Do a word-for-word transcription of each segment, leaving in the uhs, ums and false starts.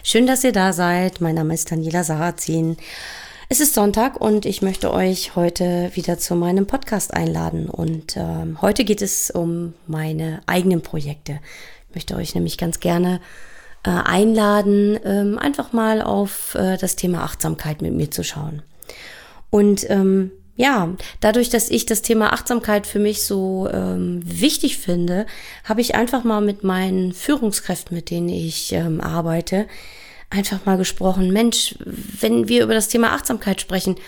Schön, dass ihr da seid. Mein Name ist Daniela Sarrazin. Es ist Sonntag und ich möchte euch heute wieder zu meinem Podcast einladen. Und ähm, heute geht es um meine eigenen Projekte. Ich möchte euch nämlich ganz gerne äh, einladen, ähm, einfach mal auf äh, das Thema Achtsamkeit mit mir zu schauen. Und ähm, ja, dadurch, dass ich das Thema Achtsamkeit für mich so ähm, wichtig finde, habe ich einfach mal mit meinen Führungskräften, mit denen ich ähm, arbeite, einfach mal gesprochen. Mensch, wenn wir über das Thema Achtsamkeit sprechen,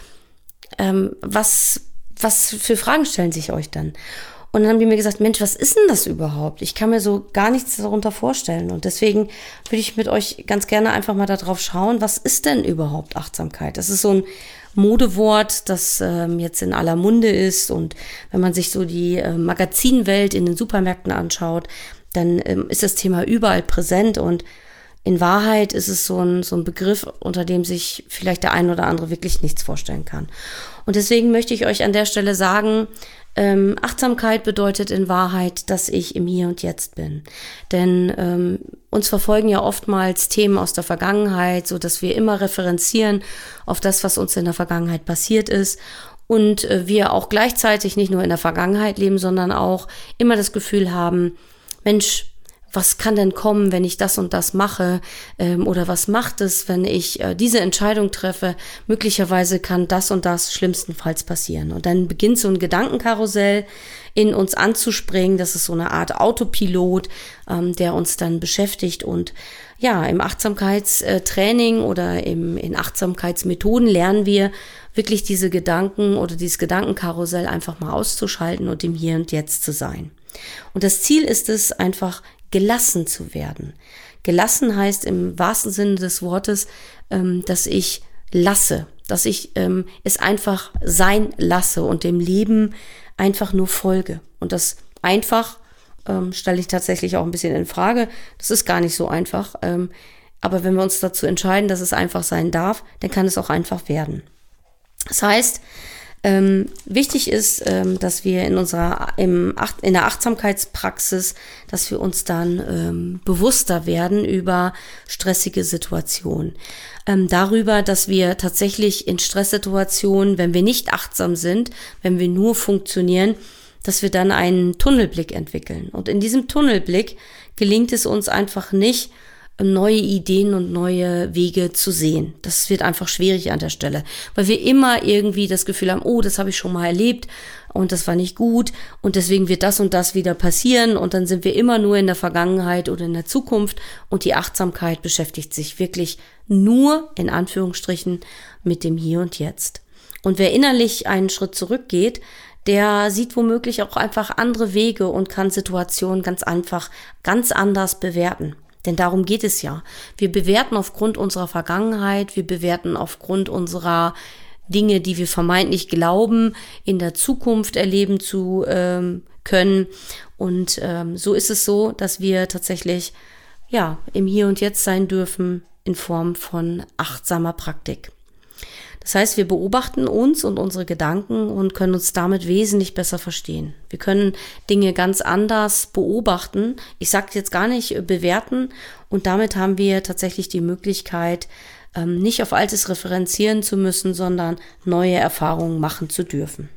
ähm, was, was für Fragen stellen sich euch dann? Und dann haben die mir gesagt, Mensch, was ist denn das überhaupt? Ich kann mir so gar nichts darunter vorstellen. Und deswegen würde ich mit euch ganz gerne einfach mal darauf schauen, was ist denn überhaupt Achtsamkeit? Das ist so ein Modewort, das ähm, jetzt in aller Munde ist. Und wenn man sich so die äh, Magazinwelt in den Supermärkten anschaut, dann ähm, ist das Thema überall präsent. Und in Wahrheit ist es so ein, so ein Begriff, unter dem sich vielleicht der ein oder andere wirklich nichts vorstellen kann. Und deswegen möchte ich euch an der Stelle sagen, ähm, Achtsamkeit bedeutet in Wahrheit, dass ich im Hier und Jetzt bin. Denn ähm, uns verfolgen ja oftmals Themen aus der Vergangenheit, so dass wir immer referenzieren auf das, was uns in der Vergangenheit passiert ist. Und äh, wir auch gleichzeitig nicht nur in der Vergangenheit leben, sondern auch immer das Gefühl haben, Mensch, was kann denn kommen, wenn ich das und das mache? Ähm, oder was macht es, wenn ich äh, diese Entscheidung treffe? Möglicherweise kann das und das schlimmstenfalls passieren. Und dann beginnt so ein Gedankenkarussell in uns anzuspringen. Das ist so eine Art Autopilot, ähm, der uns dann beschäftigt. Und ja, im Achtsamkeitstraining oder im, in Achtsamkeitsmethoden lernen wir wirklich diese Gedanken oder dieses Gedankenkarussell einfach mal auszuschalten und im Hier und Jetzt zu sein. Und das Ziel ist es, einfach gelassen zu werden. Gelassen heißt im wahrsten Sinne des Wortes, ähm, dass ich lasse, dass ich ähm, es einfach sein lasse und dem Leben einfach nur folge. Und das einfach ähm, stelle ich tatsächlich auch ein bisschen in Frage. Das ist gar nicht so einfach. Ähm, aber wenn wir uns dazu entscheiden, dass es einfach sein darf, dann kann es auch einfach werden. Das heißt, Ähm, wichtig ist, ähm, dass wir in unserer im Acht, in der Achtsamkeitspraxis, dass wir uns dann ähm, bewusster werden über stressige Situationen. Ähm, darüber, dass wir tatsächlich in Stresssituationen, wenn wir nicht achtsam sind, wenn wir nur funktionieren, dass wir dann einen Tunnelblick entwickeln. Und in diesem Tunnelblick gelingt es uns einfach nicht, neue Ideen und neue Wege zu sehen. Das wird einfach schwierig an der Stelle, weil wir immer irgendwie das Gefühl haben, oh, das habe ich schon mal erlebt und das war nicht gut und deswegen wird das und das wieder passieren und dann sind wir immer nur in der Vergangenheit oder in der Zukunft und die Achtsamkeit beschäftigt sich wirklich nur, in Anführungsstrichen, mit dem Hier und Jetzt. Und wer innerlich einen Schritt zurückgeht, der sieht womöglich auch einfach andere Wege und kann Situationen ganz einfach, ganz anders bewerten. Denn darum geht es ja. Wir bewerten aufgrund unserer Vergangenheit, wir bewerten aufgrund unserer Dinge, die wir vermeintlich glauben, in der Zukunft erleben zu ähm, können. Und ähm, so ist es so, dass wir tatsächlich ja im Hier und Jetzt sein dürfen in Form von achtsamer Praktik. Das heißt, wir beobachten uns und unsere Gedanken und können uns damit wesentlich besser verstehen. Wir können Dinge ganz anders beobachten. Ich sage jetzt gar nicht bewerten. Und damit haben wir tatsächlich die Möglichkeit, nicht auf Altes referenzieren zu müssen, sondern neue Erfahrungen machen zu dürfen.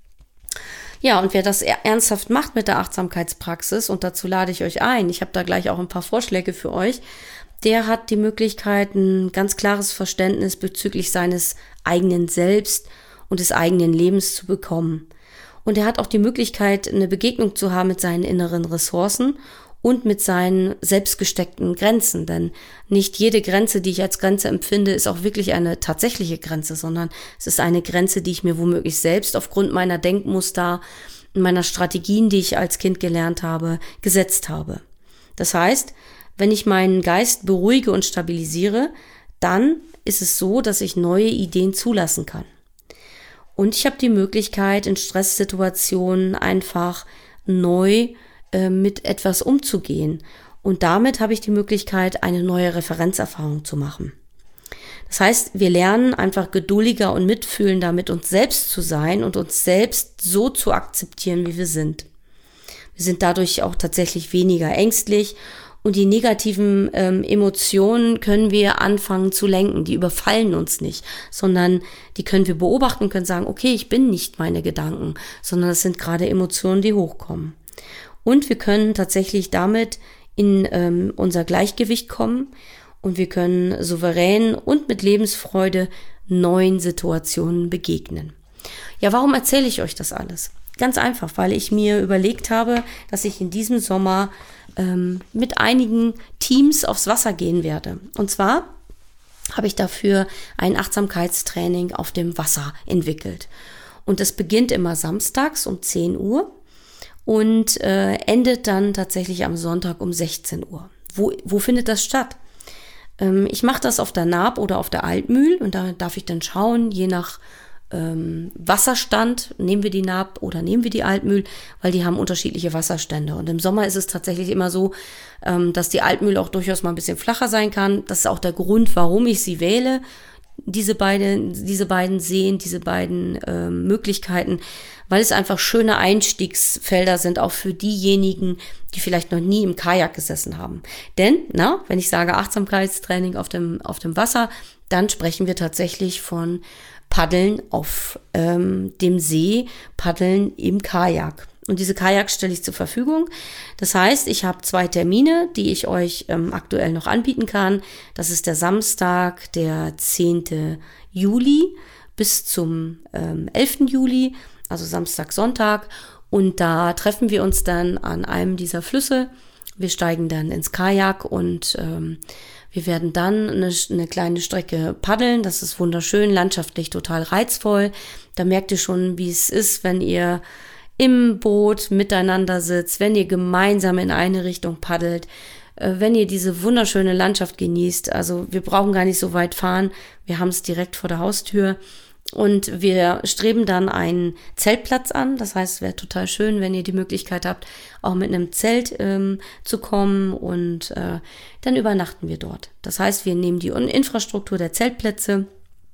Ja, und wer das ernsthaft macht mit der Achtsamkeitspraxis, und dazu lade ich euch ein, ich habe da gleich auch ein paar Vorschläge für euch, der hat die Möglichkeit, ein ganz klares Verständnis bezüglich seines eigenen Selbst und des eigenen Lebens zu bekommen. Und er hat auch die Möglichkeit, eine Begegnung zu haben mit seinen inneren Ressourcen und mit seinen selbstgesteckten Grenzen. Denn nicht jede Grenze, die ich als Grenze empfinde, ist auch wirklich eine tatsächliche Grenze, sondern es ist eine Grenze, die ich mir womöglich selbst aufgrund meiner Denkmuster, meiner Strategien, die ich als Kind gelernt habe, gesetzt habe. Das heißt, wenn ich meinen Geist beruhige und stabilisiere, dann ist es so, dass ich neue Ideen zulassen kann. Und ich habe die Möglichkeit, in Stresssituationen einfach neu äh, mit etwas umzugehen. Und damit habe ich die Möglichkeit, eine neue Referenzerfahrung zu machen. Das heißt, wir lernen einfach geduldiger und mitfühlender mit uns selbst zu sein und uns selbst so zu akzeptieren, wie wir sind. Wir sind dadurch auch tatsächlich weniger ängstlich Und die negativen ähm, Emotionen können wir anfangen zu lenken. Die überfallen uns nicht, sondern die können wir beobachten und können sagen, okay, ich bin nicht meine Gedanken, sondern es sind gerade Emotionen, die hochkommen. Und wir können tatsächlich damit in ähm, unser Gleichgewicht kommen und wir können souverän und mit Lebensfreude neuen Situationen begegnen. Ja, warum erzähle ich euch das alles? Ganz einfach, weil ich mir überlegt habe, dass ich in diesem Sommer ähm, mit einigen Teams aufs Wasser gehen werde. Und zwar habe ich dafür ein Achtsamkeitstraining auf dem Wasser entwickelt. Und das beginnt immer samstags um zehn Uhr und äh, endet dann tatsächlich am Sonntag um sechzehn Uhr. Wo, wo findet das statt? Ähm, ich mache das auf der Naab oder auf der Altmühl und da darf ich dann schauen, je nach ähm, Wasserstand, nehmen wir die Naab oder nehmen wir die Altmühl, weil die haben unterschiedliche Wasserstände. Und im Sommer ist es tatsächlich immer so, ähm, dass die Altmühl auch durchaus mal ein bisschen flacher sein kann. Das ist auch der Grund, warum ich sie wähle. Diese beiden, diese beiden Seen, diese beiden ähm, Möglichkeiten, weil es einfach schöne Einstiegsfelder sind, auch für diejenigen, die vielleicht noch nie im Kajak gesessen haben. Denn, na, wenn ich sage Achtsamkeitstraining auf dem, auf dem Wasser, dann sprechen wir tatsächlich von Paddeln auf ähm, dem See, Paddeln im Kajak. Und diese Kajaks stelle ich zur Verfügung. Das heißt, ich habe zwei Termine, die ich euch ähm, aktuell noch anbieten kann. Das ist der Samstag, der zehnten Juli bis zum ähm, elften Juli, also Samstag, Sonntag. Und da treffen wir uns dann an einem dieser Flüsse. Wir steigen dann ins Kajak und ähm, wir werden dann eine, eine kleine Strecke paddeln. Das ist wunderschön, landschaftlich total reizvoll. Da merkt ihr schon, wie es ist, wenn ihr im Boot miteinander sitzt, wenn ihr gemeinsam in eine Richtung paddelt, äh, wenn ihr diese wunderschöne Landschaft genießt. Also wir brauchen gar nicht so weit fahren, wir haben es direkt vor der Haustür und wir streben dann einen Zeltplatz an. Das heißt, es wäre total schön, wenn ihr die Möglichkeit habt, auch mit einem Zelt ähm, zu kommen und äh, dann übernachten wir dort. Das heißt, wir nehmen die Infrastruktur der Zeltplätze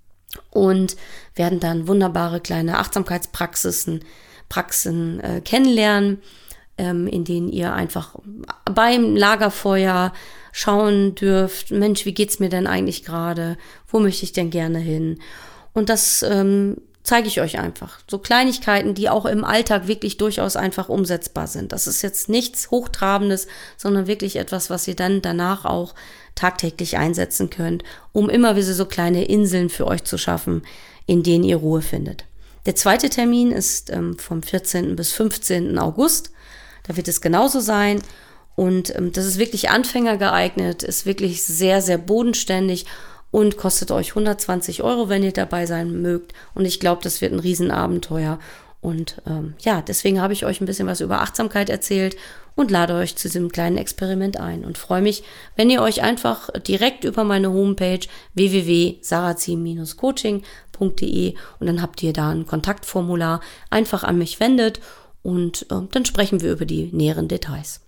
und werden dann wunderbare kleine Achtsamkeitspraxisen Praxen äh, kennenlernen, ähm, in denen ihr einfach beim Lagerfeuer schauen dürft, Mensch, wie geht's mir denn eigentlich gerade? Wo möchte ich denn gerne hin? Und das ähm, zeige ich euch einfach. So Kleinigkeiten, die auch im Alltag wirklich durchaus einfach umsetzbar sind. Das ist jetzt nichts Hochtrabendes, sondern wirklich etwas, was ihr dann danach auch tagtäglich einsetzen könnt, um immer wieder so kleine Inseln für euch zu schaffen, in denen ihr Ruhe findet. Der zweite Termin ist ähm, vom vierzehnten bis fünfzehnten August. Da wird es genauso sein. Und ähm, das ist wirklich Anfänger geeignet, ist wirklich sehr, sehr bodenständig und kostet euch hundertzwanzig Euro, wenn ihr dabei sein mögt. Und ich glaube, das wird ein Riesenabenteuer. Und ähm, ja, deswegen habe ich euch ein bisschen was über Achtsamkeit erzählt und lade euch zu diesem kleinen Experiment ein. Und freue mich, wenn ihr euch einfach direkt über meine Homepage w w w punkt sarazin Bindestrich coaching punkt d e und dann habt ihr da ein Kontaktformular, einfach an mich wendet und äh, dann sprechen wir über die näheren Details.